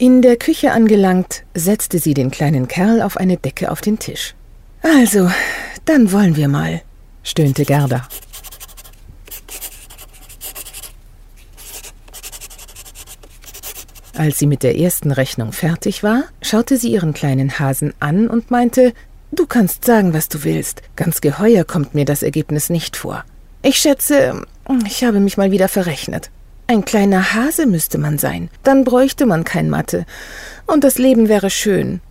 In der Küche angelangt, setzte sie den kleinen Kerl auf eine Decke auf den Tisch. »Also, dann wollen wir mal«, stöhnte Gerda. Als sie mit der ersten Rechnung fertig war, schaute sie ihren kleinen Hasen an und meinte, »Du kannst sagen, was du willst. Ganz geheuer kommt mir das Ergebnis nicht vor. Ich schätze, ich habe mich mal wieder verrechnet. Ein kleiner Hase müsste man sein, dann bräuchte man kein Mathe. Und das Leben wäre schön.